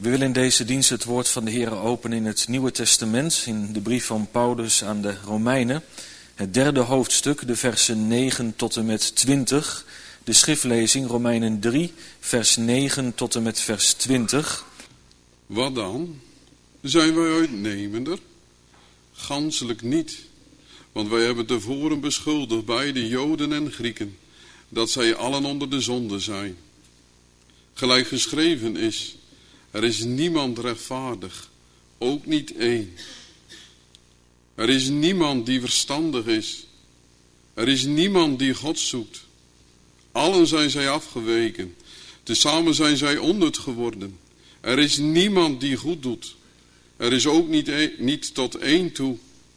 We willen in deze dienst het woord van de Heer openen in het Nieuwe Testament, in de brief van Paulus aan de Romeinen. Het 3e hoofdstuk, de versen 9 tot en met 20. De schriftlezing, Romeinen 3, vers 9 tot en met vers 20. Wat dan? Zijn wij uitnemender? Ganselijk niet. Want wij hebben tevoren beschuldigd, beide Joden en Grieken, dat zij allen onder de zonde zijn. Gelijk geschreven is, er is niemand rechtvaardig, ook niet één. Er is niemand die verstandig is. Er is niemand die God zoekt. Allen zijn zij afgeweken. Tezamen zijn zij onnut geworden. Er is niemand die goed doet. Er is ook niet tot één toe.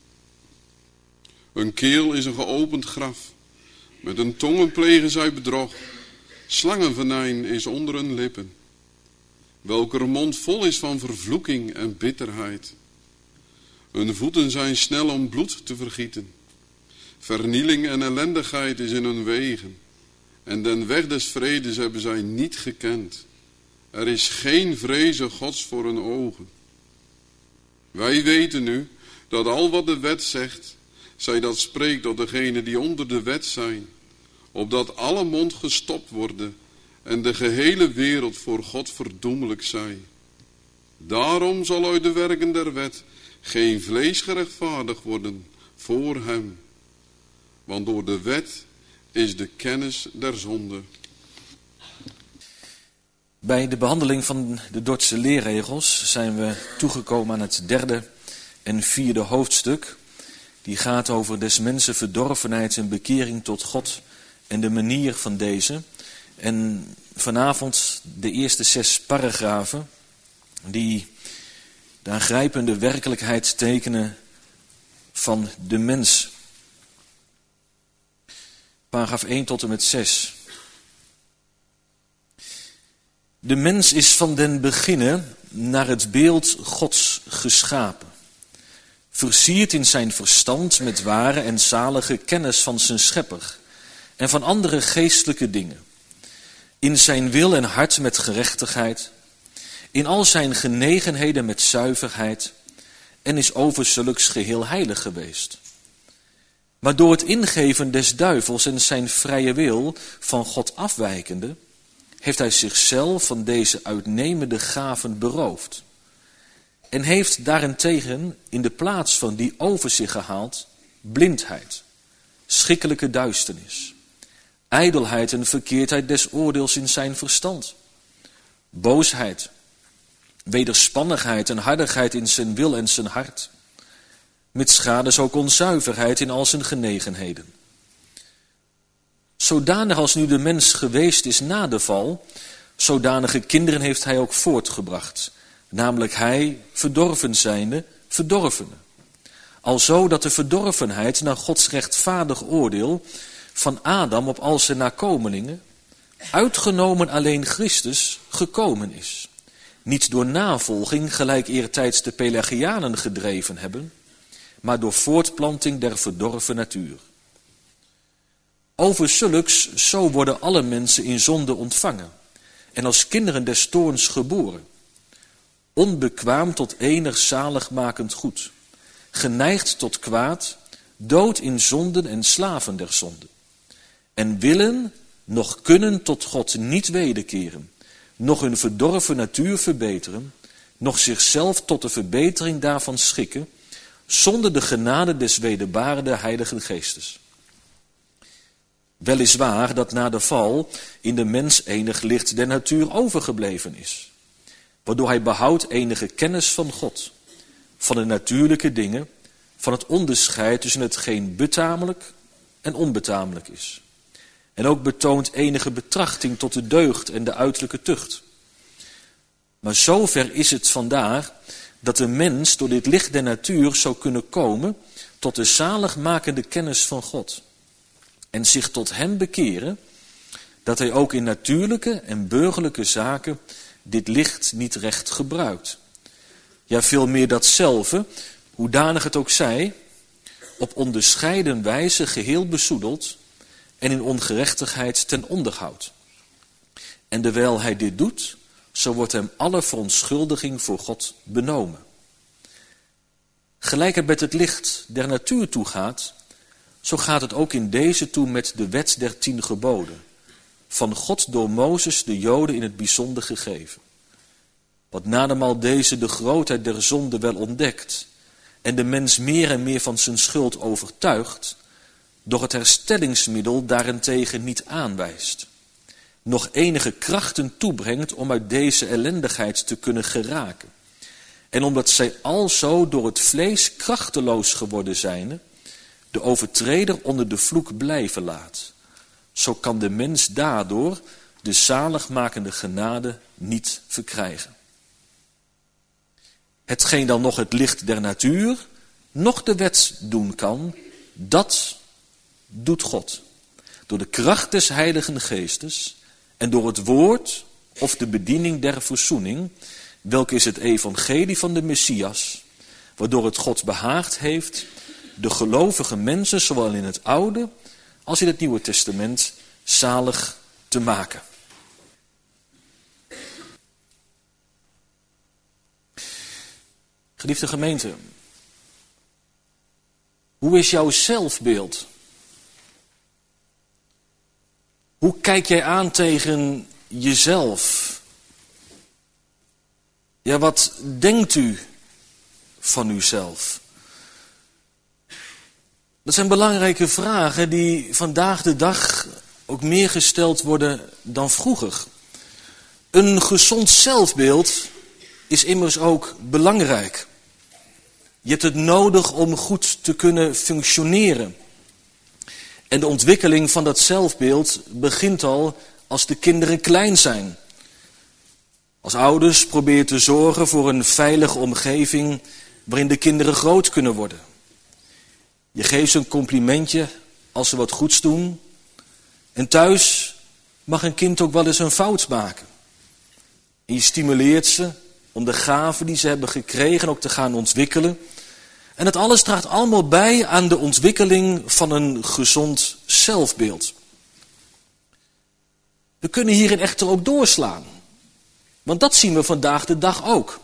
Hun keel is een geopend graf. Met hun tongen plegen zij bedrog. Slangenvenijn is onder hun lippen. Welker mond vol is van vervloeking en bitterheid. Hun voeten zijn snel om bloed te vergieten. Vernieling en ellendigheid is in hun wegen. En den weg des vredes hebben zij niet gekend. Er is geen vreze Gods voor hun ogen. Wij weten nu dat al wat de wet zegt, zij dat spreekt tot degenen die onder de wet zijn, opdat alle mond gestopt worden en de gehele wereld voor God verdoemelijk zij. Daarom zal uit de werken der wet geen vlees gerechtvaardigd worden voor hem, want door de wet is de kennis der zonde. Bij de behandeling van de Dordtse leerregels zijn we toegekomen aan het 3e en 4e hoofdstuk. Die gaat over des mensen verdorvenheid en bekering tot God en de manier van deze. En vanavond de eerste 6 paragrafen die de aangrijpende werkelijkheid tekenen van de mens. Paragraaf 1 tot en met 6. De mens is van den beginne naar het beeld Gods geschapen. Versierd in zijn verstand met ware en zalige kennis van zijn schepper en van andere geestelijke dingen. In zijn wil en hart met gerechtigheid, in al zijn genegenheden met zuiverheid en is over zulks geheel heilig geweest. Maar door het ingeven des duivels en zijn vrije wil van God afwijkende, heeft hij zichzelf van deze uitnemende gaven beroofd. En heeft daarentegen in de plaats van die over zich gehaald blindheid, schikkelijke duisternis, ijdelheid en verkeerdheid des oordeels in zijn verstand, boosheid, wederspannigheid en hardigheid in zijn wil en zijn hart, met schades ook onzuiverheid in al zijn genegenheden. Zodanig als nu de mens geweest is na de val, zodanige kinderen heeft hij ook voortgebracht, namelijk hij, verdorven zijnde, verdorvene. Alzo dat de verdorvenheid naar Gods rechtvaardig oordeel van Adam op al zijn nakomelingen, uitgenomen alleen Christus, gekomen is. Niet door navolging, gelijk eertijds de Pelagianen gedreven hebben, maar door voortplanting der verdorven natuur. Over zulks, zo worden alle mensen in zonde ontvangen en als kinderen des toorns geboren. Onbekwaam tot enig zaligmakend goed, geneigd tot kwaad, dood in zonden en slaven der zonde. En willen, noch kunnen tot God niet wederkeren, noch hun verdorven natuur verbeteren, noch zichzelf tot de verbetering daarvan schikken, zonder de genade des wederbarende Heilige Geestes. Weliswaar dat na de val in de mens enig licht der natuur overgebleven is, waardoor hij behoudt enige kennis van God, van de natuurlijke dingen, van het onderscheid tussen hetgeen betamelijk en onbetamelijk is. En ook betoont enige betrachting tot de deugd en de uiterlijke tucht. Maar zover is het vandaar dat de mens door dit licht der natuur zou kunnen komen tot de zaligmakende kennis van God. En zich tot hem bekeren, dat hij ook in natuurlijke en burgerlijke zaken dit licht niet recht gebruikt. Ja, veel meer datzelfde, hoedanig het ook zij, op onderscheiden wijze geheel bezoedeld en in ongerechtigheid ten onder houdt. En terwijl hij dit doet, zo wordt hem alle verontschuldiging voor God benomen. Gelijk het met het licht der natuur toegaat, zo gaat het ook in deze toe met de wet der 10 geboden, van God door Mozes de Joden in het bijzonder gegeven. Wat nadermaal deze de grootheid der zonde wel ontdekt en de mens meer en meer van zijn schuld overtuigt, doch het herstellingsmiddel daarentegen niet aanwijst, nog enige krachten toebrengt om uit deze ellendigheid te kunnen geraken. En omdat zij alzo door het vlees krachteloos geworden zijn, de overtreder onder de vloek blijven laat. Zo kan de mens daardoor de zaligmakende genade niet verkrijgen. Hetgeen dan nog het licht der natuur, nog de wet doen kan, dat doet God. Door de kracht des Heiligen Geestes en door het woord of de bediening der verzoening, welke is het evangelie van de Messias, waardoor het God behaagd heeft de gelovige mensen, zowel in het Oude als in het Nieuwe Testament, zalig te maken. Geliefde gemeente, hoe is jouw zelfbeeld? Hoe kijk jij aan tegen jezelf? Ja, wat denkt u van uzelf? Dat zijn belangrijke vragen die vandaag de dag ook meer gesteld worden dan vroeger. Een gezond zelfbeeld is immers ook belangrijk. Je hebt het nodig om goed te kunnen functioneren. En de ontwikkeling van dat zelfbeeld begint al als de kinderen klein zijn. Als ouders probeer je te zorgen voor een veilige omgeving waarin de kinderen groot kunnen worden. Je geeft ze een complimentje als ze wat goeds doen. En thuis mag een kind ook wel eens een fout maken. En je stimuleert ze om de gaven die ze hebben gekregen ook te gaan ontwikkelen. En dat alles draagt allemaal bij aan de ontwikkeling van een gezond zelfbeeld. We kunnen hierin echter ook doorslaan. Want dat zien we vandaag de dag ook.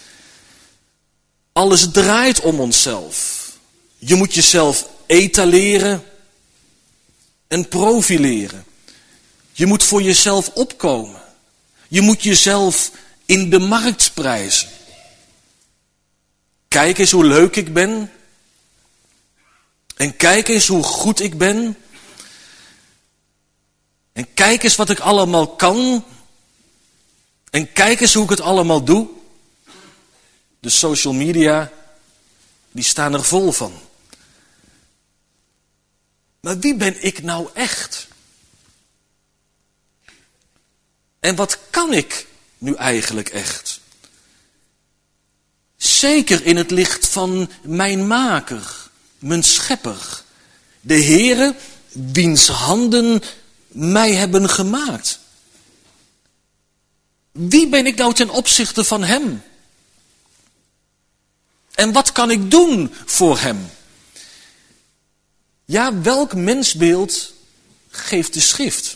Alles draait om onszelf. Je moet jezelf etaleren en profileren. Je moet voor jezelf opkomen. Je moet jezelf in de markt prijzen. Kijk eens hoe leuk ik ben. En kijk eens hoe goed ik ben. En kijk eens wat ik allemaal kan. En kijk eens hoe ik het allemaal doe. De social media, die staan er vol van. Maar wie ben ik nou echt? En wat kan ik nu eigenlijk echt? Zeker in het licht van mijn maker, mijn schepper. De Heere, wiens handen mij hebben gemaakt. Wie ben ik nou ten opzichte van hem? En wat kan ik doen voor hem? Ja, welk mensbeeld geeft de schrift?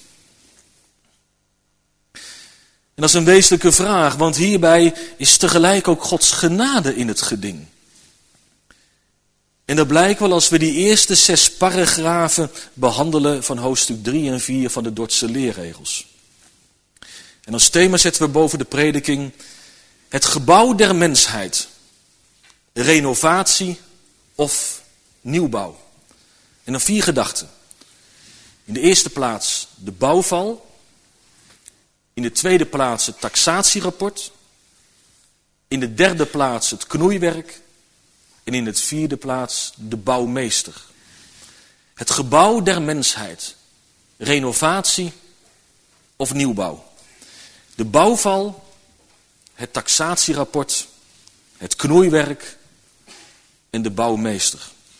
En dat is een wezenlijke vraag, want hierbij is tegelijk ook Gods genade in het geding. En dat blijkt wel als we die eerste 6 paragrafen behandelen van hoofdstuk 3 en 4 van de Dordtse leerregels. En als thema zetten we boven de prediking het gebouw der mensheid, renovatie of nieuwbouw. En dan 4 gedachten. In de eerste plaats de bouwval. In de tweede plaats het taxatierapport. In de derde plaats het knoeiwerk. En in het 4e plaats de bouwmeester. Het gebouw der mensheid. Renovatie of nieuwbouw. De bouwval, het taxatierapport, het knoeiwerk en de bouwmeester.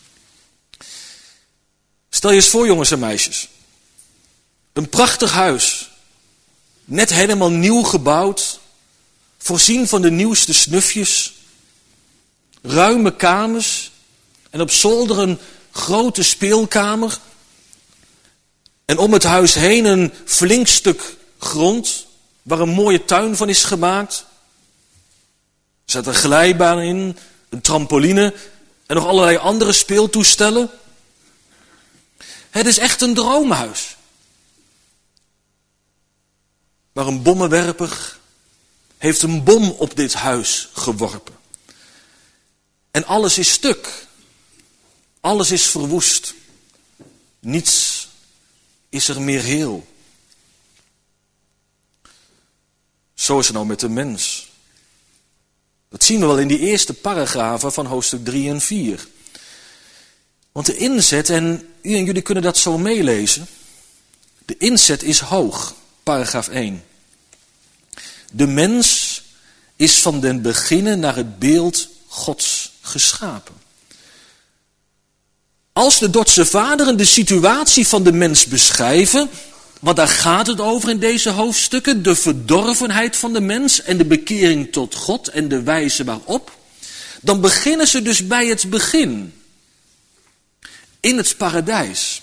Stel je eens voor, jongens en meisjes. Een prachtig huis. Net helemaal nieuw gebouwd. Voorzien van de nieuwste snufjes. Ruime kamers. En op zolder een grote speelkamer. En om het huis heen een flink stuk grond. waar een mooie tuin van is gemaakt. Er zit een glijbaan in, een trampoline en nog allerlei andere speeltoestellen. Het is echt een droomhuis. Maar een bommenwerper heeft een bom op dit huis geworpen. En alles is stuk. Alles is verwoest. Niets is er meer heel. Zo is het nou met de mens. Dat zien we wel in die eerste paragrafen van hoofdstuk 3 en 4. Want de inzet, en u en jullie kunnen dat zo meelezen. De inzet is hoog, paragraaf 1. De mens is van den beginnen naar het beeld Gods geschapen. Als de Dordtse vaderen de situatie van de mens beschrijven, want daar gaat het over in deze hoofdstukken, de verdorvenheid van de mens en de bekering tot God en de wijze waarop, dan beginnen ze dus bij het begin, in het paradijs.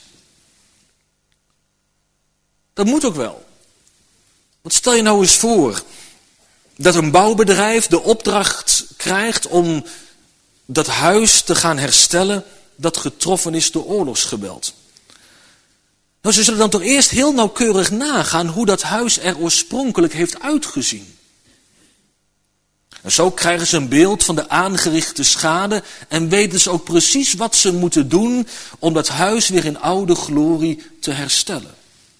Dat moet ook wel. Want stel je nou eens voor dat een bouwbedrijf de opdracht krijgt om dat huis te gaan herstellen dat getroffen is door oorlogsgeweld. Nou, ze zullen dan toch eerst heel nauwkeurig nagaan hoe dat huis er oorspronkelijk heeft uitgezien. En zo krijgen ze een beeld van de aangerichte schade en weten ze ook precies wat ze moeten doen om dat huis weer in oude glorie te herstellen.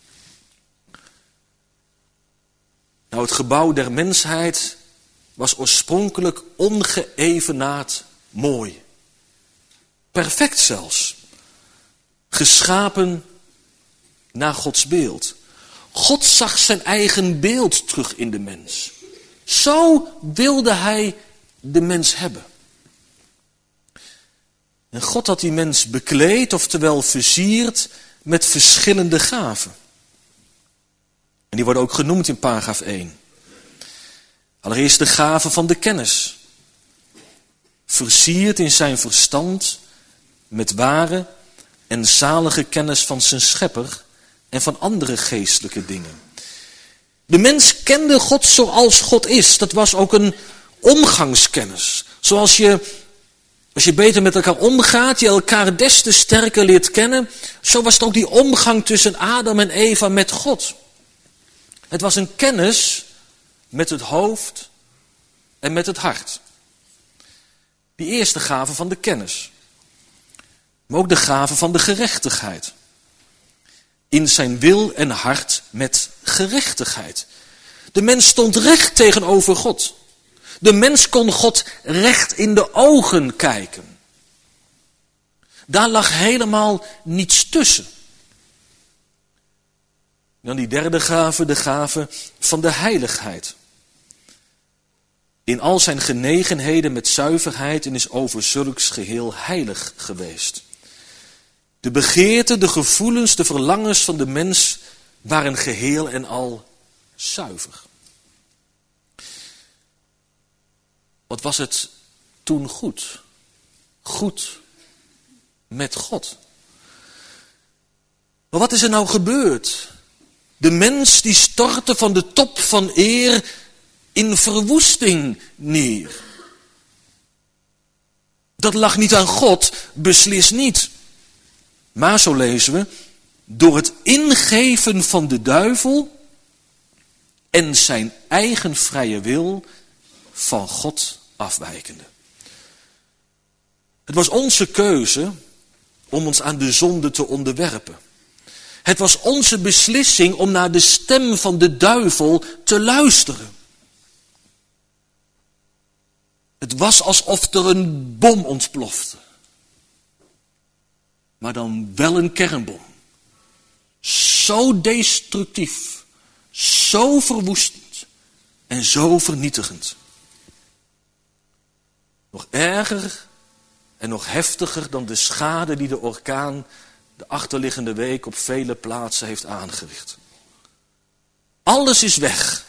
Nou, het gebouw der mensheid was oorspronkelijk ongeëvenaard mooi. Perfect zelfs. Geschapen naar Gods beeld. God zag zijn eigen beeld terug in de mens. Zo wilde hij de mens hebben. En God had die mens bekleed, oftewel versierd, met verschillende gaven. En die worden ook genoemd in paragraaf 1. Allereerst de gave van de kennis. Versierd in zijn verstand met ware en zalige kennis van zijn schepper en van andere geestelijke dingen. De mens kende God zoals God is. Dat was ook een omgangskennis. Zoals als je beter met elkaar omgaat, je elkaar des te sterker leert kennen. Zo was het ook die omgang tussen Adam en Eva met God. Het was een kennis met het hoofd en met het hart. Die eerste gave van de kennis. Maar ook de gave van de gerechtigheid. In zijn wil en hart met gerechtigheid. De mens stond recht tegenover God. De mens kon God recht in de ogen kijken. Daar lag helemaal niets tussen. Dan die derde gave, de gave van de heiligheid. In al zijn genegenheden met zuiverheid en is over zulks geheel heilig geweest. De begeerten, de gevoelens, de verlangens van de mens waren geheel en al zuiver. Wat was het toen goed? Goed met God. Maar wat is er nou gebeurd? De mens die stortte van de top van eer in verwoesting neer. Dat lag niet aan God, beslist niet. Maar zo lezen we, door het ingeven van de duivel en zijn eigen vrije wil van God afwijkende. Het was onze keuze om ons aan de zonde te onderwerpen. Het was onze beslissing om naar de stem van de duivel te luisteren. Het was alsof er een bom ontplofte. Maar dan wel een kernbom. Zo destructief, zo verwoestend en zo vernietigend. Nog erger en nog heftiger dan de schade die de orkaan de achterliggende week op vele plaatsen heeft aangericht. Alles is weg.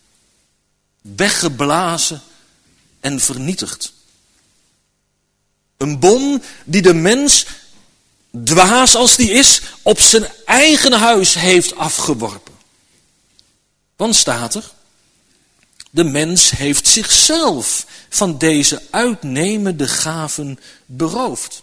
Weggeblazen en vernietigd. Een bom die de mens, dwaas als die is, op zijn eigen huis heeft afgeworpen. Want staat er, De mens heeft zichzelf van deze uitnemende gaven beroofd.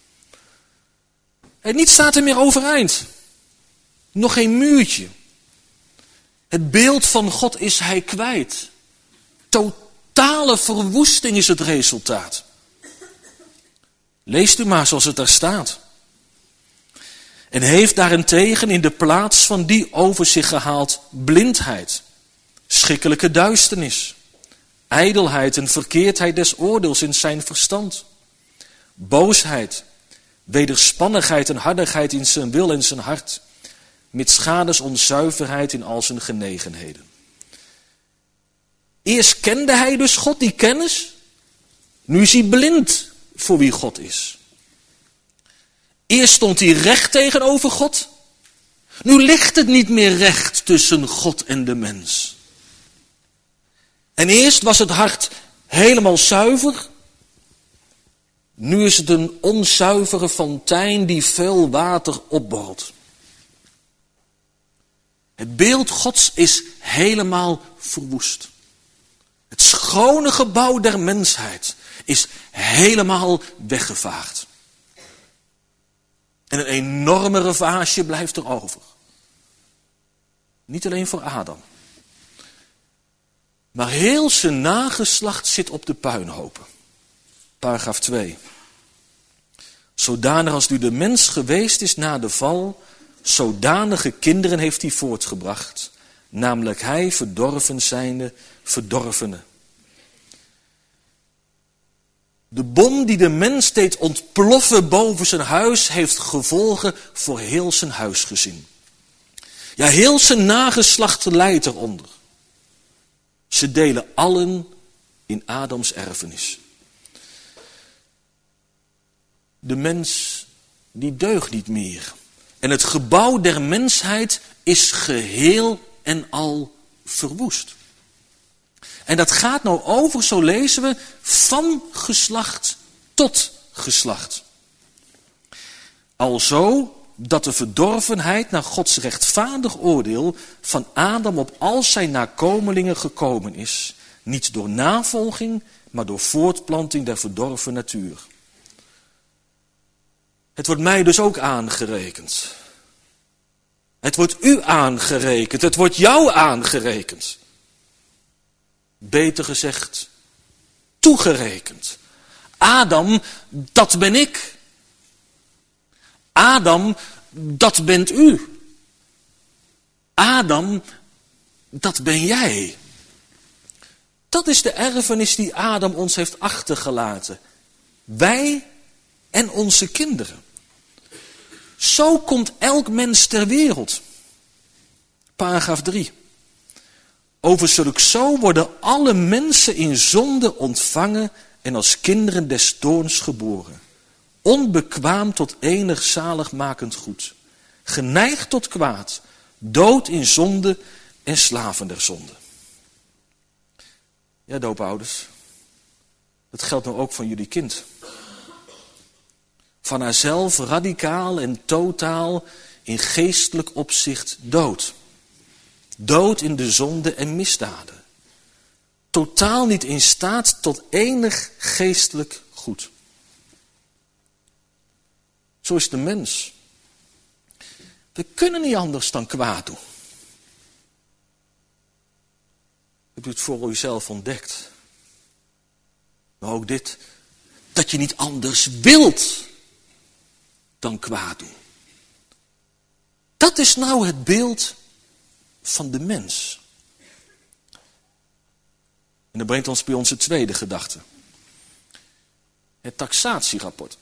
En niets staat er meer overeind. Nog geen muurtje. Het beeld van God is hij kwijt. Totale verwoesting is het resultaat. Leest u maar zoals het daar staat. En heeft daarentegen in de plaats van die over zich gehaald blindheid, schrikkelijke duisternis, ijdelheid en verkeerdheid des oordeels in zijn verstand, boosheid, wederspannigheid en hardigheid in zijn wil en zijn hart, mitsgadens onzuiverheid in al zijn genegenheden. Eerst kende hij dus God, die kennis. Nu is hij blind voor wie God is. Eerst stond hij recht tegenover God. Nu ligt het niet meer recht tussen God en de mens. En eerst was het hart helemaal zuiver. Nu is het een onzuivere fontein die veel water opborrelt. Het beeld Gods is helemaal verwoest. Het schone gebouw der mensheid is helemaal weggevaagd. En een enorme ravage blijft er over. Niet alleen voor Adam. Maar heel zijn nageslacht zit op de puinhopen. Paragraaf 2. Zodanig als nu de mens geweest is na de val, zodanige kinderen heeft hij voortgebracht. Namelijk hij, verdorven zijnde, verdorvene. De bom die de mens deed ontploffen boven zijn huis, heeft gevolgen voor heel zijn huisgezin. Ja, heel zijn nageslacht lijdt eronder. Ze delen allen in Adams erfenis. De mens, die deugt niet meer. En het gebouw der mensheid is geheel en al verwoest. En dat gaat nou over, zo lezen we, van geslacht tot geslacht. Alzo dat de verdorvenheid naar Gods rechtvaardig oordeel van Adam op al zijn nakomelingen gekomen is. Niet door navolging, maar door voortplanting der verdorven natuur. Het wordt mij dus ook aangerekend. Het wordt u aangerekend, het wordt jou aangerekend. Beter gezegd, toegerekend. Adam, dat ben ik. Adam, dat bent u. Adam, dat ben jij. Dat is de erfenis die Adam ons heeft achtergelaten. Wij en onze kinderen. Zo komt elk mens ter wereld. Paragraaf 3. Over zulk zo worden alle mensen in zonde ontvangen en als kinderen des toorns geboren. Onbekwaam tot enig zaligmakend goed. Geneigd tot kwaad. Dood in zonde en slaven der zonde. Ja, doopouders. Dat geldt nou ook van jullie kind. Van haarzelf radicaal en totaal in geestelijk opzicht dood. Dood in de zonde en misdaden. Totaal niet in staat tot enig geestelijk goed. Zo is de mens. We kunnen niet anders dan kwaad doen. Hebt u het voor uzelf ontdekt? Maar ook dit, dat je niet anders wilt dan kwaad doen. Dat is nou het beeld van de mens. En dat brengt ons bij onze tweede gedachte. Het taxatierapport.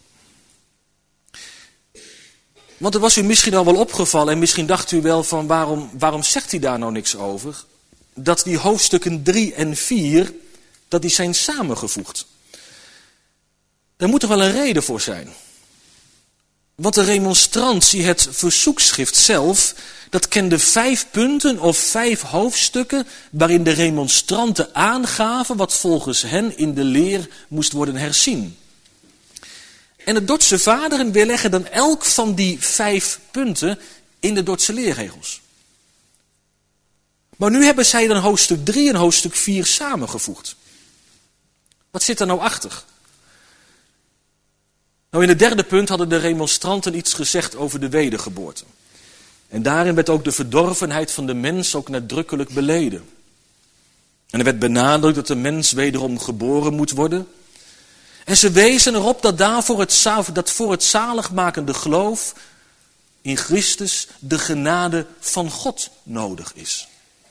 Want er was u misschien al wel opgevallen en misschien dacht u wel van waarom zegt hij daar nou niks over? Dat die hoofdstukken 3 en 4, dat die zijn samengevoegd. Daar moet er wel een reden voor zijn. Want de remonstrantie, het verzoekschrift zelf, dat kende 5 punten of 5 hoofdstukken waarin de remonstranten aangaven wat volgens hen in de leer moest worden herzien. En de Dordtse vaderen weerleggen dan elk van die 5 punten in de Dordtse leerregels. Maar nu hebben zij dan hoofdstuk 3 en hoofdstuk 4 samengevoegd. Wat zit er nou achter? Nou, in het derde punt hadden de remonstranten iets gezegd over de wedergeboorte. En daarin werd ook de verdorvenheid van de mens ook nadrukkelijk beleden. En er werd benadrukt dat de mens wederom geboren moet worden. En ze wezen erop dat voor het zaligmakende geloof in Christus de genade van God nodig is.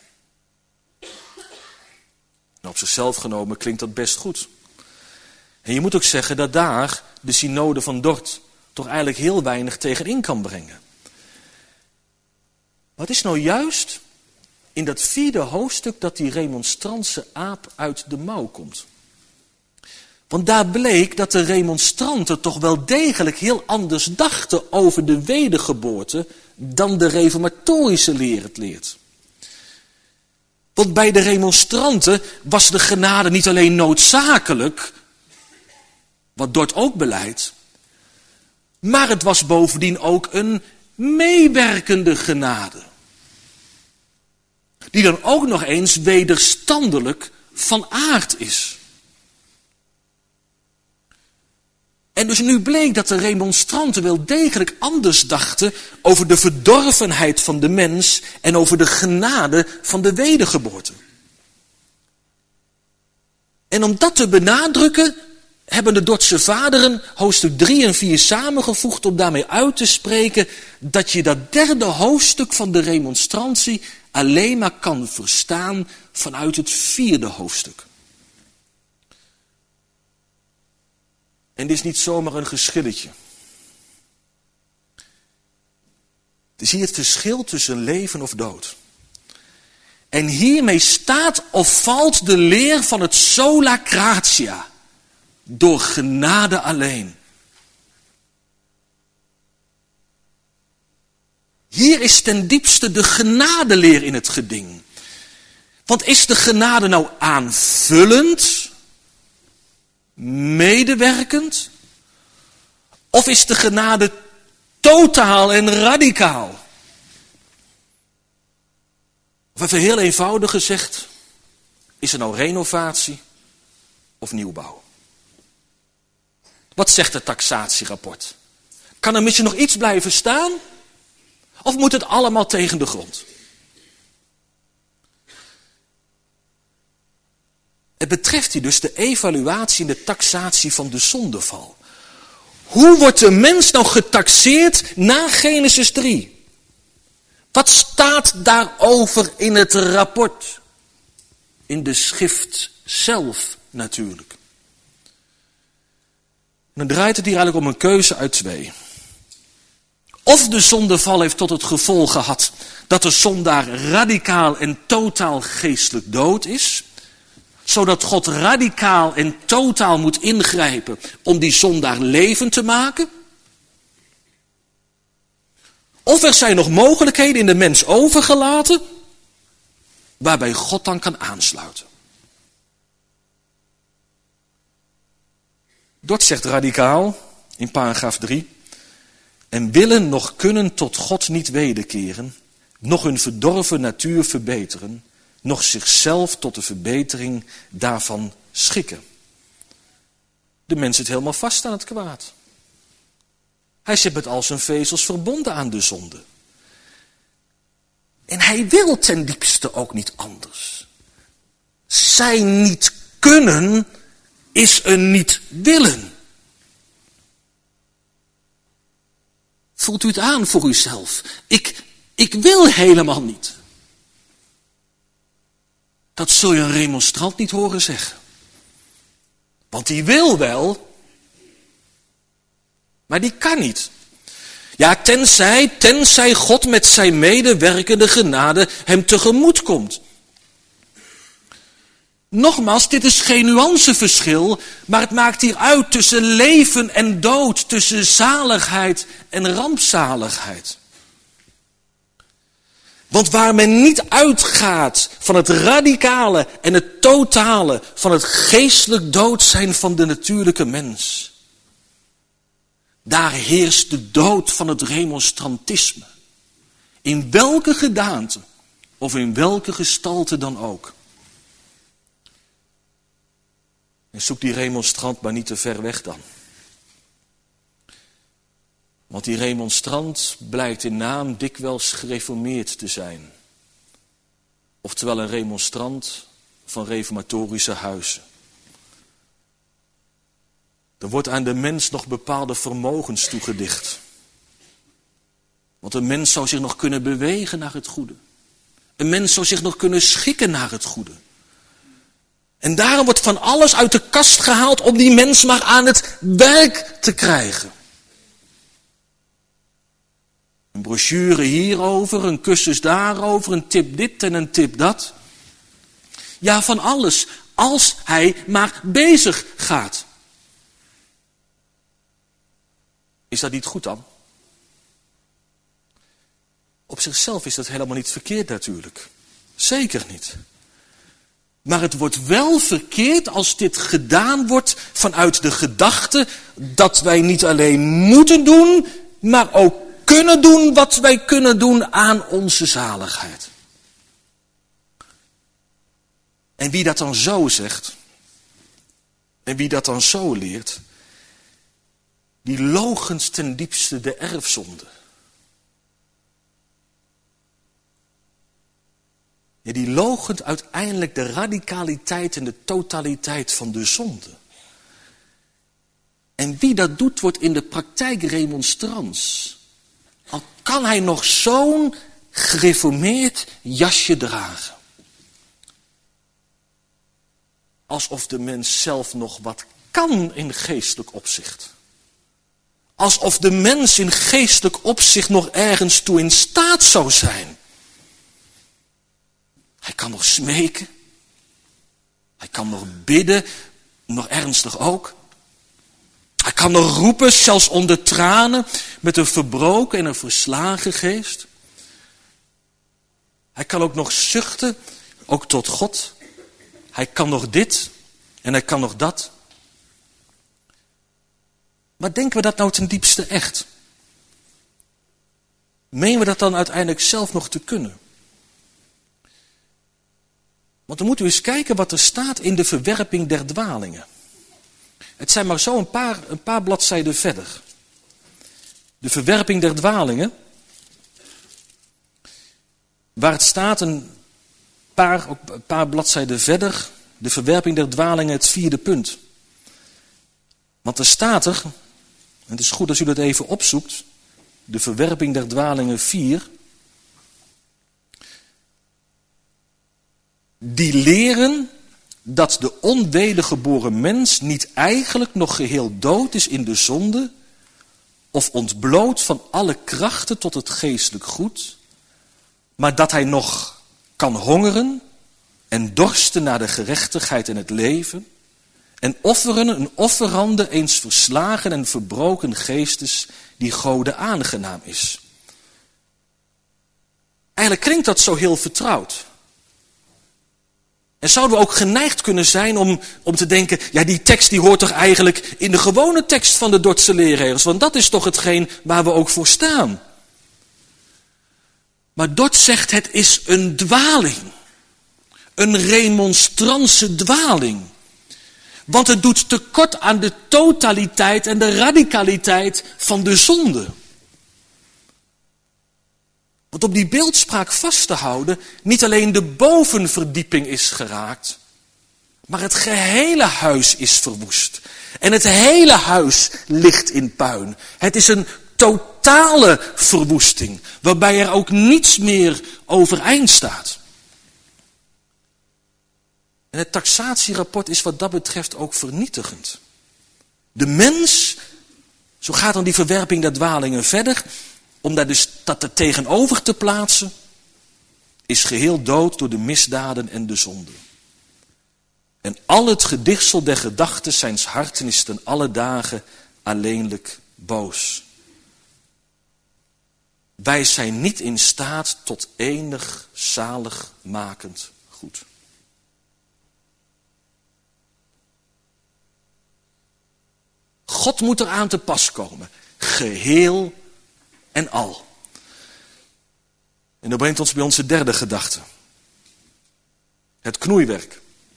Nou, op zichzelf genomen klinkt dat best goed. En je moet ook zeggen dat daar de synode van Dort toch eigenlijk heel weinig tegenin kan brengen. Wat is nou juist in dat 4e hoofdstuk dat die remonstrantse aap uit de mouw komt? Want daar bleek dat de remonstranten toch wel degelijk heel anders dachten over de wedergeboorte dan de reformatorische leer het leert. Want bij de remonstranten was de genade niet alleen noodzakelijk, wat Dort ook beleidt, maar het was bovendien ook een meewerkende genade. Die dan ook nog eens wederstandelijk van aard is. En dus nu bleek dat de remonstranten wel degelijk anders dachten over de verdorvenheid van de mens en over de genade van de wedergeboorte. En om dat te benadrukken hebben de Dordtse vaderen hoofdstuk 3 en 4 samengevoegd om daarmee uit te spreken dat je dat derde hoofdstuk van de remonstrantie alleen maar kan verstaan vanuit het 4e hoofdstuk. En dit is niet zomaar een geschilletje. Het is hier het verschil tussen leven of dood. En hiermee staat of valt de leer van het sola gratia. Door genade alleen. Hier is ten diepste de genadeleer in het geding. Want is de genade nou aanvullend, medewerkend? Of is de genade totaal en radicaal? Of even heel eenvoudig gezegd, is er nou renovatie of nieuwbouw? Wat zegt het taxatierapport? Kan er misschien nog iets blijven staan? Of moet het allemaal tegen de grond? Het betreft hier dus de evaluatie en de taxatie van de zondeval. Hoe wordt de mens nou getaxeerd na Genesis 3? Wat staat daarover in het rapport? In de schrift zelf natuurlijk. Dan draait het hier eigenlijk om een keuze uit 2. Of de zondeval heeft tot het gevolg gehad dat de zondaar radicaal en totaal geestelijk dood is, zodat God radicaal en totaal moet ingrijpen om die zondaar levend te maken. Of er zijn nog mogelijkheden in de mens overgelaten, waarbij God dan kan aansluiten. Dort zegt radicaal, in paragraaf 3, en willen nog kunnen tot God niet wederkeren, nog hun verdorven natuur verbeteren, nog zichzelf tot de verbetering daarvan schikken. De mens zit helemaal vast aan het kwaad. Hij zit met al zijn vezels verbonden aan de zonde. En hij wil ten diepste ook niet anders. Zijn niet kunnen is een niet willen. Voelt u het aan voor uzelf? Ik wil helemaal niet. Dat zul je een remonstrant niet horen zeggen. Want die wil wel, maar die kan niet. Ja, tenzij God met zijn medewerkende genade hem tegemoet komt. Nogmaals, dit is geen nuanceverschil, maar het maakt hier uit tussen leven en dood, tussen zaligheid en rampzaligheid. Want waar men niet uitgaat van het radicale en het totale, van het geestelijk dood zijn van de natuurlijke mens, daar heerst de dood van het remonstrantisme. In welke gedaante of in welke gestalte dan ook. En zoek die remonstrant maar niet te ver weg dan. Want die remonstrant blijkt in naam dikwijls gereformeerd te zijn. Oftewel een remonstrant van reformatorische huizen. Er wordt aan de mens nog bepaalde vermogens toegedicht. Want een mens zou zich nog kunnen bewegen naar het goede. Een mens zou zich nog kunnen schikken naar het goede. En daarom wordt van alles uit de kast gehaald om die mens maar aan het werk te krijgen. Een brochure hierover, een cursus daarover, een tip dit en een tip dat. Ja, van alles, als hij maar bezig gaat. Is dat niet goed dan? Op zichzelf is dat helemaal niet verkeerd natuurlijk. Zeker niet. Maar het wordt wel verkeerd als dit gedaan wordt vanuit de gedachte dat wij niet alleen moeten doen, maar ook kunnen doen wat wij kunnen doen aan onze zaligheid. En wie dat dan zo zegt, en wie dat dan zo leert, die loochent ten diepste de erfzonde. Ja, die loochent uiteindelijk de radicaliteit en de totaliteit van de zonde. En wie dat doet, wordt in de praktijk remonstrans. Al kan hij nog zo'n gereformeerd jasje dragen. Alsof de mens zelf nog wat kan in geestelijk opzicht. Alsof de mens in geestelijk opzicht nog ergens toe in staat zou zijn. Hij kan nog smeken. Hij kan nog bidden, nog ernstig ook. Hij kan nog roepen, zelfs onder tranen, met een verbroken en een verslagen geest. Hij kan ook nog zuchten, ook tot God. Hij kan nog dit en hij kan nog dat. Maar denken we dat nou ten diepste echt? Menen we dat dan uiteindelijk zelf nog te kunnen? Want dan moeten we eens kijken wat er staat in de verwerping der dwalingen. Het zijn maar zo een paar bladzijden verder. De verwerping der dwalingen. Waar het staat een paar bladzijden verder. De verwerping der dwalingen, het 4e punt. Want er staat er, en het is goed als u dat even opzoekt. De verwerping der dwalingen 4. Die leren dat de onwedergeboren mens niet eigenlijk nog geheel dood is in de zonde, of ontbloot van alle krachten tot het geestelijk goed, maar dat hij nog kan hongeren en dorsten naar de gerechtigheid en het leven, en offeren een offerande eens verslagen en verbroken geestes die Gode aangenaam is. Eigenlijk klinkt dat zo heel vertrouwd. En zouden we ook geneigd kunnen zijn om te denken, ja, die tekst die hoort toch eigenlijk in de gewone tekst van de Dordtse leerregels, want dat is toch hetgeen waar we ook voor staan. Maar Dort zegt, het is een dwaling. Een remonstrantse dwaling. Want het doet tekort aan de totaliteit en de radicaliteit van de zonde. Want op die beeldspraak vast te houden, niet alleen de bovenverdieping is geraakt, maar het gehele huis is verwoest. En het hele huis ligt in puin. Het is een totale verwoesting, waarbij er ook niets meer overeind staat. En het taxatierapport is wat dat betreft ook vernietigend. De mens, zo gaat dan die verwerping der dwalingen verder, om daar dus dat er tegenover te plaatsen, is geheel dood door de misdaden en de zonde. En al het gedichtsel der gedachten zijns harten is ten alle dagen alleenlijk boos. Wij zijn niet in staat tot enig zaligmakend goed. God moet eraan te pas komen, geheel en al. En dat brengt ons bij onze derde gedachte. Het knoeiwerk.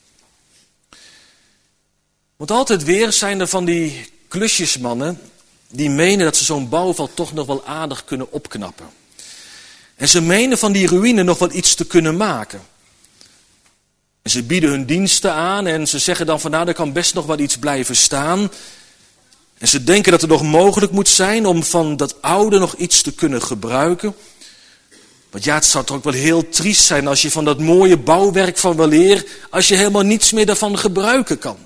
Want altijd weer zijn er van die klusjesmannen die menen dat ze zo'n bouwval toch nog wel aardig kunnen opknappen. En ze menen van die ruïne nog wel iets te kunnen maken. En ze bieden hun diensten aan en ze zeggen dan van nou, er kan best nog wel iets blijven staan. En ze denken dat het nog mogelijk moet zijn om van dat oude nog iets te kunnen gebruiken. Want ja, het zou toch ook wel heel triest zijn als je van dat mooie bouwwerk van weleer, als je helemaal niets meer daarvan gebruiken kan.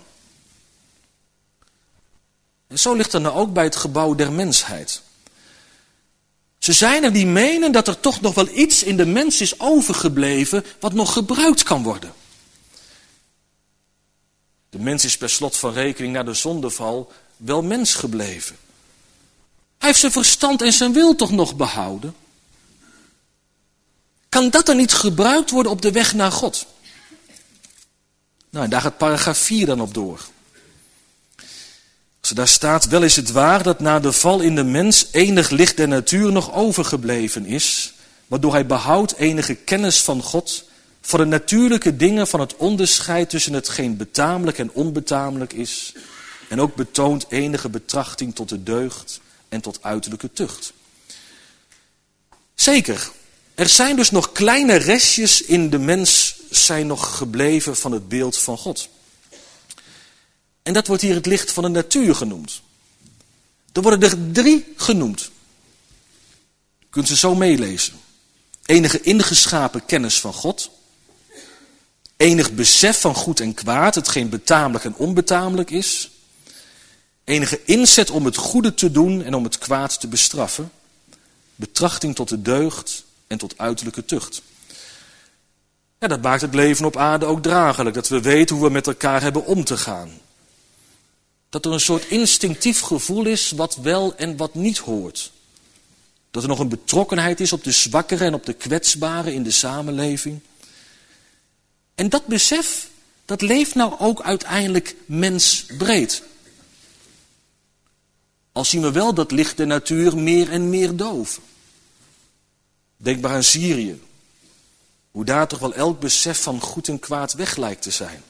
En zo ligt het nou ook bij het gebouw der mensheid. Ze zijn er die menen dat er toch nog wel iets in de mens is overgebleven wat nog gebruikt kan worden. De mens is per slot van rekening na de zondeval wel mens gebleven. Hij heeft zijn verstand en zijn wil toch nog behouden. Kan dat dan niet gebruikt worden op de weg naar God? Nou, en daar gaat paragraaf 4 dan op door. Als er daar staat, wel is het waar dat na de val in de mens enig licht der natuur nog overgebleven is, waardoor hij behoudt enige kennis van God, van de natuurlijke dingen, van het onderscheid tussen hetgeen betamelijk en onbetamelijk is, en ook betoont enige betrachting tot de deugd en tot uiterlijke tucht. Zeker, er zijn dus nog kleine restjes in de mens zijn nog gebleven van het beeld van God. En dat wordt hier het licht van de natuur genoemd. Er worden er 3 genoemd. Je kunt ze zo meelezen. Enige ingeschapen kennis van God. Enig besef van goed en kwaad, hetgeen betamelijk en onbetamelijk is. Enige inzet om het goede te doen en om het kwaad te bestraffen. Betrachting tot de deugd en tot uiterlijke tucht. Ja, dat maakt het leven op aarde ook draaglijk. Dat we weten hoe we met elkaar hebben om te gaan. Dat er een soort instinctief gevoel is wat wel en wat niet hoort. Dat er nog een betrokkenheid is op de zwakkeren en op de kwetsbaren in de samenleving. En dat besef, dat leeft nou ook uiteindelijk mensbreed. Al zien we wel dat licht der natuur meer en meer doven. Denk maar aan Syrië. Hoe daar toch wel elk besef van goed en kwaad weg lijkt te zijn.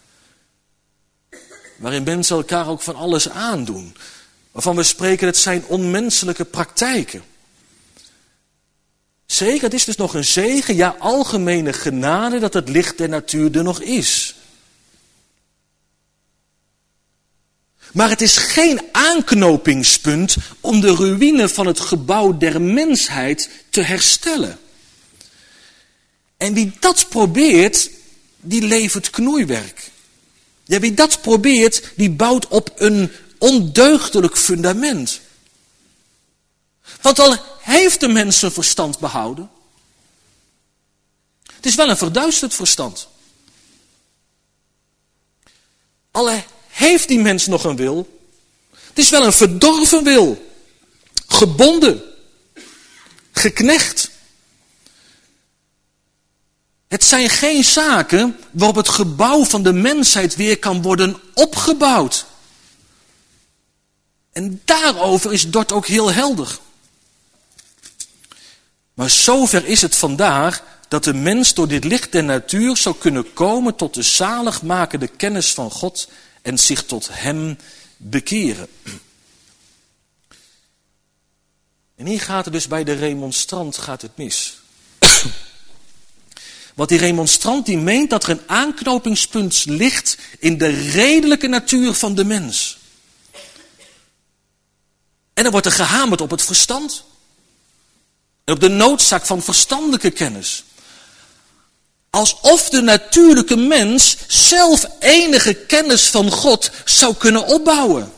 Waarin mensen elkaar ook van alles aandoen. Waarvan we spreken, het zijn onmenselijke praktijken. Zeker, het is dus nog een zegen, ja algemene genade, dat het licht der natuur er nog is. Maar het is geen aanknopingspunt om de ruïne van het gebouw der mensheid te herstellen. En wie dat probeert, die levert knoeiwerk. Ja, wie dat probeert, die bouwt op een ondeugdelijk fundament. Want al heeft de mens zijn verstand behouden, het is wel een verduisterd verstand. Al heeft die mens nog een wil, het is wel een verdorven wil, gebonden, geknecht. Het zijn geen zaken waarop het gebouw van de mensheid weer kan worden opgebouwd. En daarover is Dort ook heel helder. Maar zover is het vandaag dat de mens door dit licht der natuur zou kunnen komen tot de zaligmakende kennis van God en zich tot hem bekeren. En hier gaat het dus bij de remonstrant gaat het mis. Want die remonstrant die meent dat er een aanknopingspunt ligt in de redelijke natuur van de mens. En dan wordt er gehamerd op het verstand. En op de noodzaak van verstandelijke kennis. Alsof de natuurlijke mens zelf enige kennis van God zou kunnen opbouwen.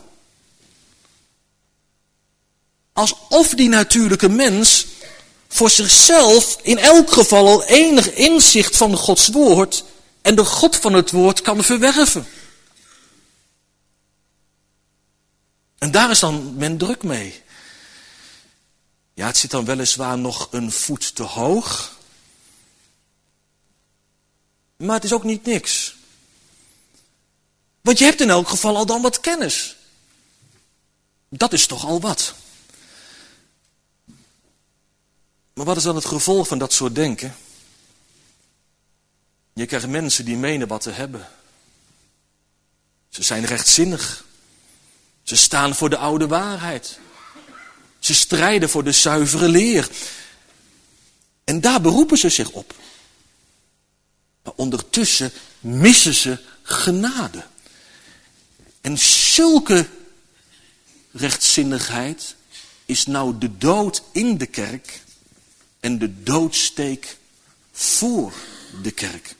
Alsof die natuurlijke mens voor zichzelf in elk geval al enig inzicht van Gods woord en de God van het woord kan verwerven. En daar is dan men druk mee. Ja, het zit dan weliswaar nog een voet te hoog. Maar het is ook niet niks. Want je hebt in elk geval al dan wat kennis. Dat is toch al wat. Maar wat is dan het gevolg van dat soort denken? Je krijgt mensen die menen wat te hebben. Ze zijn rechtzinnig. Ze staan voor de oude waarheid. Ze strijden voor de zuivere leer. En daar beroepen ze zich op. Maar ondertussen missen ze genade. En zulke rechtzinnigheid is nou de dood in de kerk en de doodsteek voor de kerk.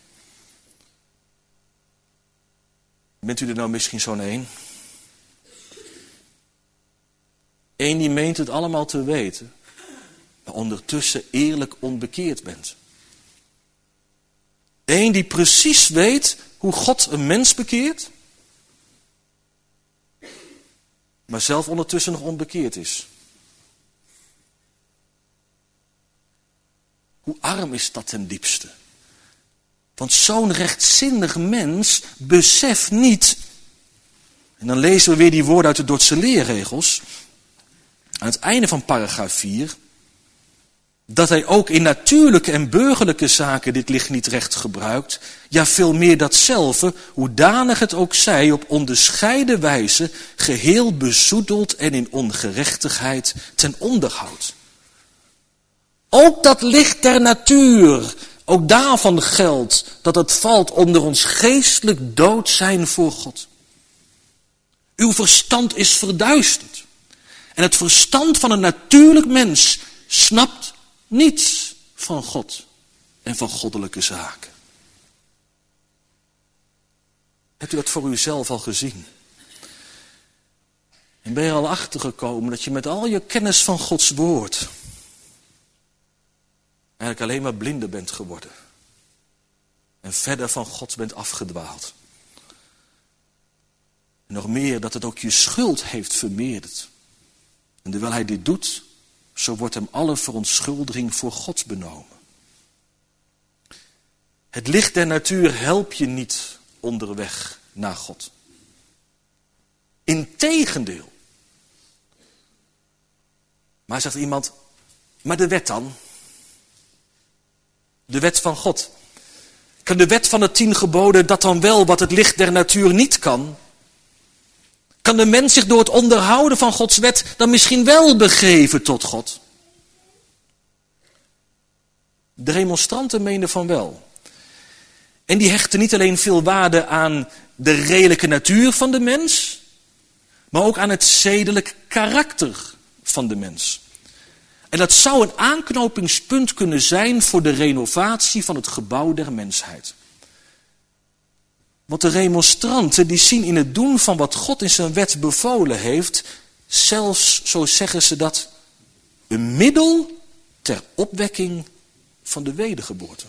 Bent u er nou misschien zo'n een? Eén die meent het allemaal te weten, maar ondertussen eerlijk onbekeerd bent. Eén die precies weet hoe God een mens bekeert, maar zelf ondertussen nog onbekeerd is. Hoe arm is dat ten diepste? Want zo'n rechtzinnig mens beseft niet, en dan lezen we weer die woorden uit de Dordtse leerregels, aan het einde van paragraaf 4, dat hij ook in natuurlijke en burgerlijke zaken dit licht niet recht gebruikt, ja veel meer datzelfde, hoedanig het ook zij, op onderscheiden wijze geheel bezoedeld en in ongerechtigheid ten onderhoud. Ook dat licht der natuur, ook daarvan geldt dat het valt onder ons geestelijk dood zijn voor God. Uw verstand is verduisterd. En het verstand van een natuurlijk mens snapt niets van God en van goddelijke zaken. Hebt u dat voor uzelf al gezien? En ben je al achtergekomen dat je met al je kennis van Gods woord eigenlijk alleen maar blinder bent geworden. En verder van God bent afgedwaald. En nog meer, dat het ook je schuld heeft vermeerderd. En terwijl hij dit doet, zo wordt hem alle verontschuldiging voor God benomen. Het licht der natuur helpt je niet onderweg naar God. Integendeel. Maar zegt iemand, maar de wet dan? De wet van God. Kan de wet van de 10 geboden dat dan wel wat het licht der natuur niet kan? Kan de mens zich door het onderhouden van Gods wet dan misschien wel begeven tot God? De remonstranten meenden van wel. En die hechten niet alleen veel waarde aan de redelijke natuur van de mens, maar ook aan het zedelijk karakter van de mens. En dat zou een aanknopingspunt kunnen zijn voor de renovatie van het gebouw der mensheid. Want de remonstranten die zien in het doen van wat God in zijn wet bevolen heeft, zelfs, zo zeggen ze dat, een middel ter opwekking van de wedergeboorte.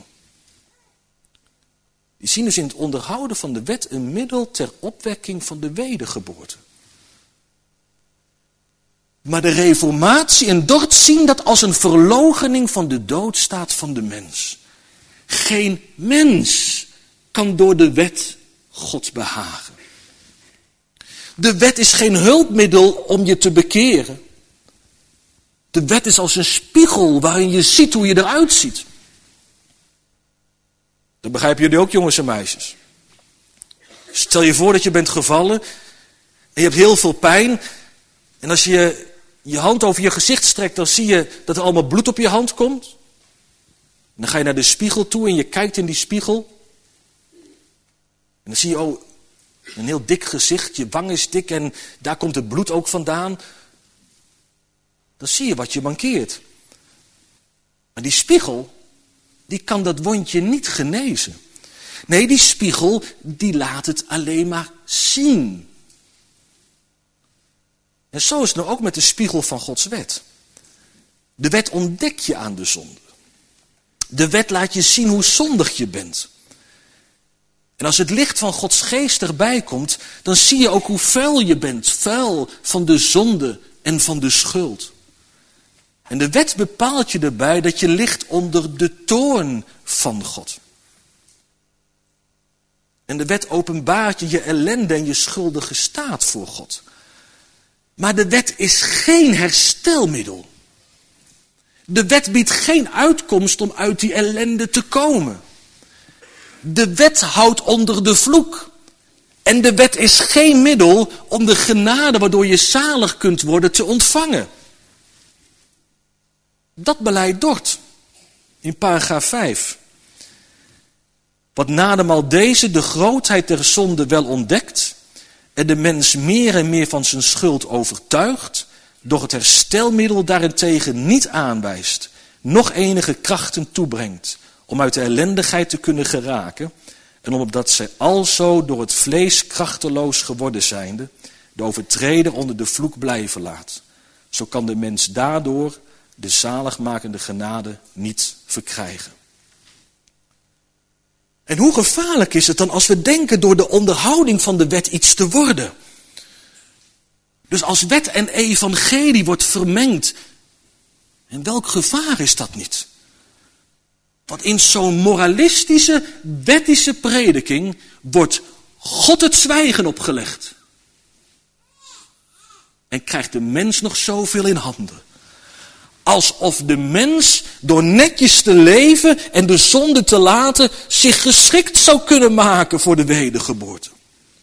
Die zien dus in het onderhouden van de wet een middel ter opwekking van de wedergeboorte. Maar de reformatie en Dort zien dat als een verloochening van de doodstaat van de mens. Geen mens kan door de wet God behagen. De wet is geen hulpmiddel om je te bekeren. De wet is als een spiegel waarin je ziet hoe je eruit ziet. Dat begrijpen jullie ook, jongens en meisjes. Stel je voor dat je bent gevallen en je hebt heel veel pijn. En als je je hand over je gezicht strekt, dan zie je dat er allemaal bloed op je hand komt. En dan ga je naar de spiegel toe en je kijkt in die spiegel. En dan zie je, oh, een heel dik gezicht, je wang is dik en daar komt het bloed ook vandaan. Dan zie je wat je mankeert. Maar die spiegel, die kan dat wondje niet genezen. Nee, die spiegel, die laat het alleen maar zien. En zo is het nou ook met de spiegel van Gods wet. De wet ontdek je aan de zonde. De wet laat je zien hoe zondig je bent. En als het licht van Gods geest erbij komt, dan zie je ook hoe vuil je bent. Vuil van de zonde en van de schuld. En de wet bepaalt je erbij dat je ligt onder de toorn van God. En de wet openbaart je ellende en je schuldige staat voor God. Maar de wet is geen herstelmiddel. De wet biedt geen uitkomst om uit die ellende te komen. De wet houdt onder de vloek. En de wet is geen middel om de genade waardoor je zalig kunt worden te ontvangen. Dat beleidt Dort in paragraaf 5. Wat nademaal deze de grootheid der zonde wel ontdekt en de mens meer en meer van zijn schuld overtuigt, doch het herstelmiddel daarentegen niet aanwijst, noch enige krachten toebrengt om uit de ellendigheid te kunnen geraken, en omdat zij alzo door het vlees krachteloos geworden zijnde, de overtreder onder de vloek blijven laat. Zo kan de mens daardoor de zaligmakende genade niet verkrijgen. En hoe gevaarlijk is het dan als we denken door de onderhouding van de wet iets te worden? Dus als wet en evangelie wordt vermengd, en welk gevaar is dat niet? Want in zo'n moralistische, wettische prediking wordt God het zwijgen opgelegd. En krijgt de mens nog zoveel in handen. Alsof de mens door netjes te leven en de zonde te laten zich geschikt zou kunnen maken voor de wedergeboorte.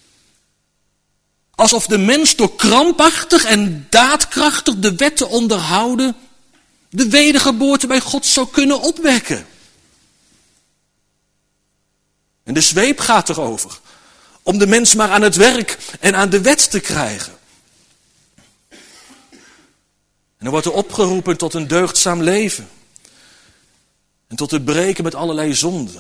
Alsof de mens door krampachtig en daadkrachtig de wet te onderhouden de wedergeboorte bij God zou kunnen opwekken. En de zweep gaat erover om de mens maar aan het werk en aan de wet te krijgen. En dan wordt er opgeroepen tot een deugdzaam leven. En tot het breken met allerlei zonden.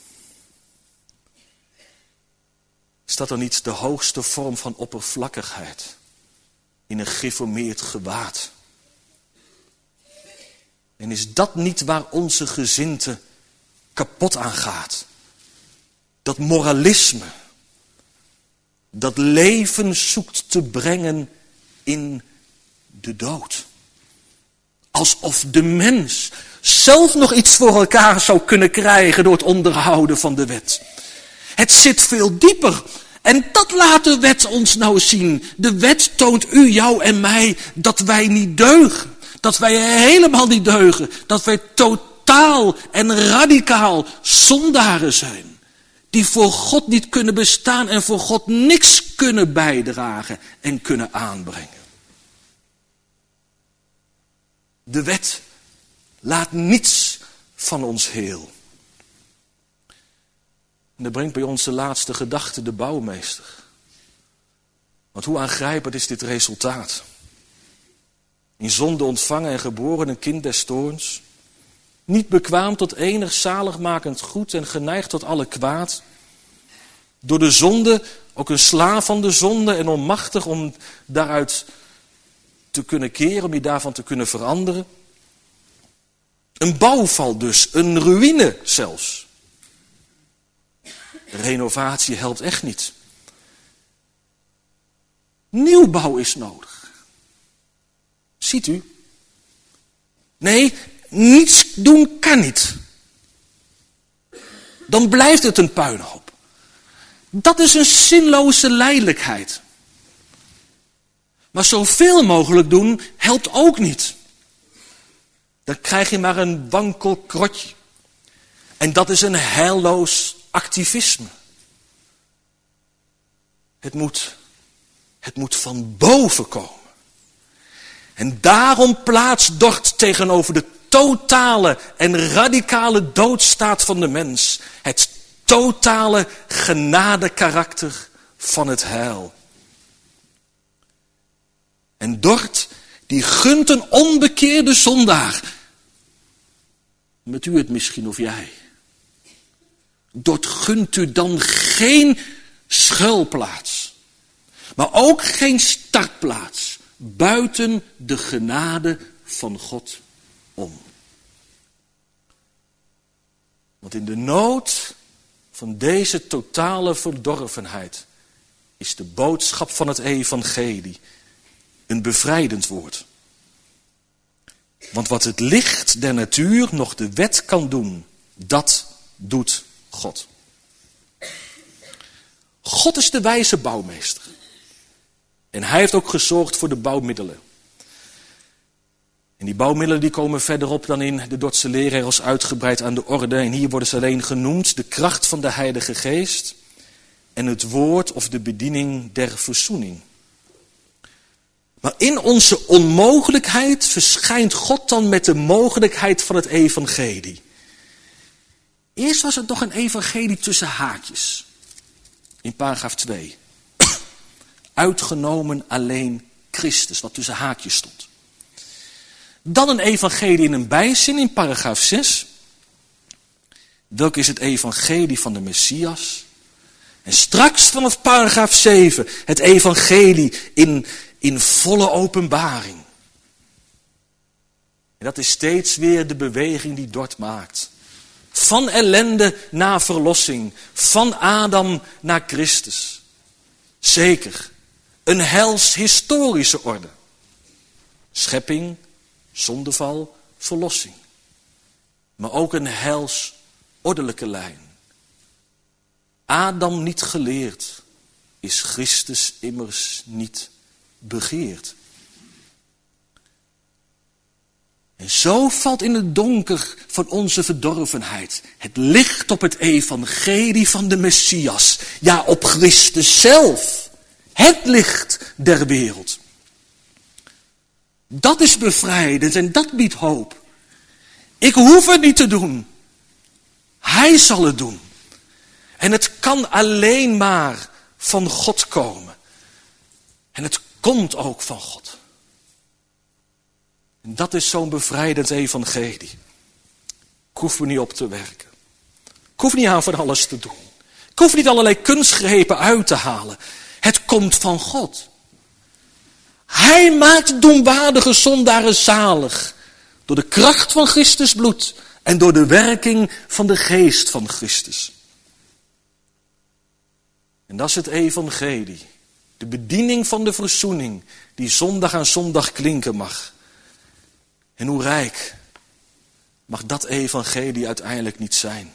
Is dat dan niet de hoogste vorm van oppervlakkigheid in een geformeerd gewaad? En is dat niet waar onze gezindte kapot aan gaat? Dat moralisme, dat leven zoekt te brengen in de dood. Alsof de mens zelf nog iets voor elkaar zou kunnen krijgen door het onderhouden van de wet. Het zit veel dieper. En dat laat de wet ons nou zien. De wet toont u, jou en mij dat wij niet deugen. Dat wij helemaal niet deugen. Dat wij totaal en radicaal zondaren zijn. Die voor God niet kunnen bestaan en voor God niks kunnen bijdragen en kunnen aanbrengen. De wet laat niets van ons heel. En dat brengt bij ons de laatste gedachte, de bouwmeester. Want hoe aangrijpend is dit resultaat? In zonde ontvangen en geboren een kind des toorns. Niet bekwaam tot enig zaligmakend goed en geneigd tot alle kwaad. Door de zonde, ook een slaaf van de zonde en onmachtig om daaruit te kunnen keren, om je daarvan te kunnen veranderen. Een bouwval dus, een ruïne zelfs. De renovatie helpt echt niet. Nieuwbouw is nodig. Ziet u? Nee, niets doen kan niet. Dan blijft het een puinhoop. Dat is een zinloze lijdelijkheid. Maar zoveel mogelijk doen helpt ook niet. Dan krijg je maar een wankel krotje. En dat is een heilloos activisme. Het moet van boven komen. En daarom plaatst Dort tegenover de totale en radicale doodstaat van de mens het totale genadekarakter van het heil. En Dort, die gunt een onbekeerde zondaar. Met u het misschien of jij. Dort gunt u dan geen schuilplaats. Maar ook geen startplaats. Buiten de genade van God om. Want in de nood van deze totale verdorvenheid is de boodschap van het evangelie een bevrijdend woord. Want wat het licht der natuur nog de wet kan doen, dat doet God. God is de wijze bouwmeester. En hij heeft ook gezorgd voor de bouwmiddelen. En die bouwmiddelen die komen verderop dan in de Dordtse leraars uitgebreid aan de orde. En hier worden ze alleen genoemd de kracht van de Heilige Geest en het woord of de bediening der verzoening. Maar in onze onmogelijkheid verschijnt God dan met de mogelijkheid van het evangelie. Eerst was het nog een evangelie tussen haakjes. In paragraaf 2. Uitgenomen alleen Christus, wat tussen haakjes stond. Dan een evangelie in een bijzin in paragraaf 6. Welk is het evangelie van de Messias? En straks vanaf paragraaf 7 het evangelie in volle openbaring. En dat is steeds weer de beweging die Dort maakt. Van ellende naar verlossing. Van Adam naar Christus. Zeker, een helshistorische orde. Schepping, zondeval, verlossing. Maar ook een helsordelijke lijn. Adam niet geleerd, is Christus immers niet begeerd. En zo valt in het donker van onze verdorvenheid het licht op het evangelie van de Messias. Ja, op Christus zelf. Het licht der wereld. Dat is bevrijdend en dat biedt hoop. Ik hoef het niet te doen. Hij zal het doen. En het kan alleen maar van God komen. En het komt ook van God. En dat is zo'n bevrijdend evangelie. Ik hoef er niet op te werken. Ik hoef niet aan van alles te doen. Ik hoef niet allerlei kunstgrepen uit te halen. Het komt van God. Hij maakt doemwaardige zondaren zalig. Door de kracht van Christus bloed. En door de werking van de geest van Christus. En dat is het evangelie. De bediening van de verzoening. Die zondag aan zondag klinken mag. En hoe rijk mag dat evangelie uiteindelijk niet zijn.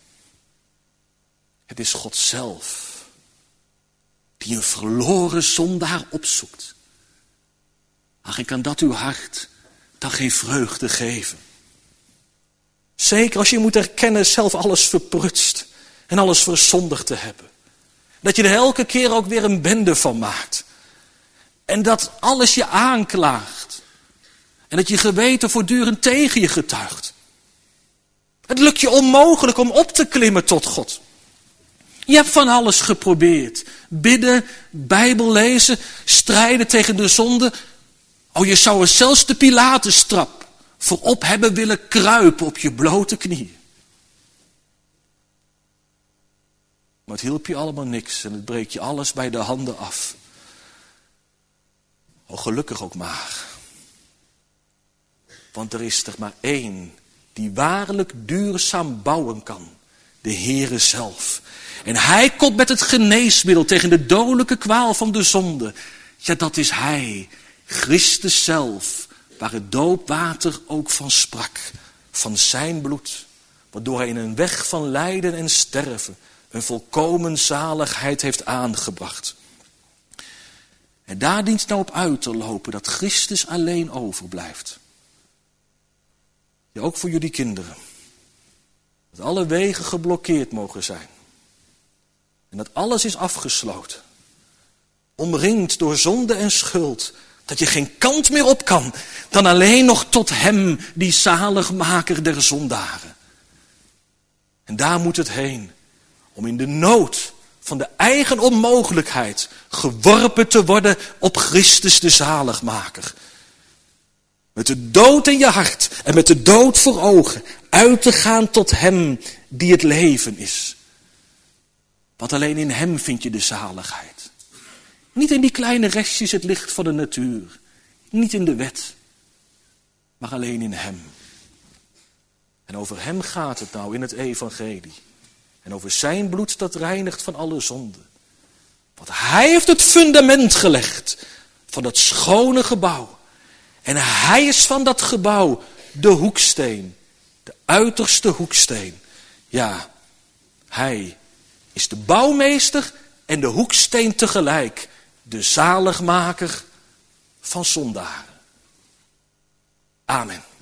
Het is God zelf. Die een verloren zondaar opzoekt. Ach, ik kan dat uw hart dan geen vreugde geven. Zeker als je moet erkennen zelf alles verprutst. En alles verzondigd te hebben. Dat je er elke keer ook weer een bende van maakt. En dat alles je aanklaagt. En dat je geweten voortdurend tegen je getuigt. Het lukt je onmogelijk om op te klimmen tot God. Je hebt van alles geprobeerd. Bidden, Bijbel lezen, strijden tegen de zonde. Oh, je zou er zelfs de Pilatenstrap voor op hebben willen kruipen op je blote knieën. Maar het hielp je allemaal niks en het breekt je alles bij de handen af. Oh, gelukkig ook maar. Want er is er maar één die waarlijk duurzaam bouwen kan. De Heere zelf. En hij komt met het geneesmiddel tegen de dodelijke kwaal van de zonde. Ja, dat is hij. Christus zelf. Waar het doopwater ook van sprak. Van zijn bloed. Waardoor hij in een weg van lijden en sterven een volkomen zaligheid heeft aangebracht. En daar dient nou op uit te lopen dat Christus alleen overblijft. Ja, ook voor jullie kinderen. Dat alle wegen geblokkeerd mogen zijn. En dat alles is afgesloten. Omringd door zonde en schuld. Dat je geen kant meer op kan. Dan alleen nog tot hem, die zaligmaker der zondaren. En daar moet het heen. Om in de nood van de eigen onmogelijkheid geworpen te worden op Christus de zaligmaker. Met de dood in je hart en met de dood voor ogen uit te gaan tot hem die het leven is. Want alleen in hem vind je de zaligheid. Niet in die kleine restjes het licht van de natuur. Niet in de wet. Maar alleen in hem. En over hem gaat het nou in het evangelie. En over zijn bloed dat reinigt van alle zonde. Want hij heeft het fundament gelegd van dat schone gebouw. En hij is van dat gebouw de hoeksteen. De uiterste hoeksteen. Ja, hij is de bouwmeester en de hoeksteen tegelijk. De zaligmaker van zondaren. Amen.